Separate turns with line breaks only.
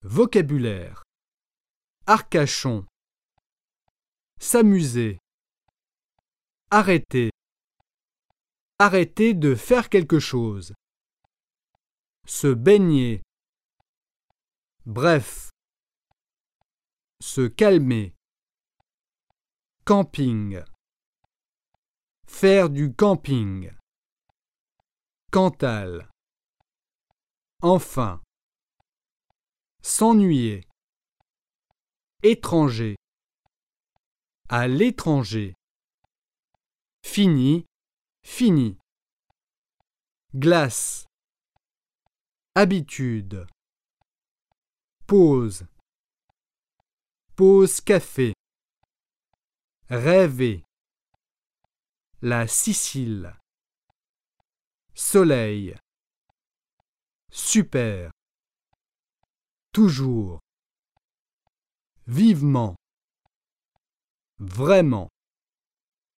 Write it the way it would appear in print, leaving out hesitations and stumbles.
Vocabulaire. Arcachon. S'amuser. Arrêter. Arrêter de faire quelque chose. Se baigner. Bref. Se calmer. Camping. Faire du camping. Cantal. Enfin. S'ennuyer. Étranger. À l'étranger. Fini, fini. Glace. Habitude. Pause. Pause café. Rêver. La Sicile. Soleil. Super. Toujours. Vivement. Vraiment.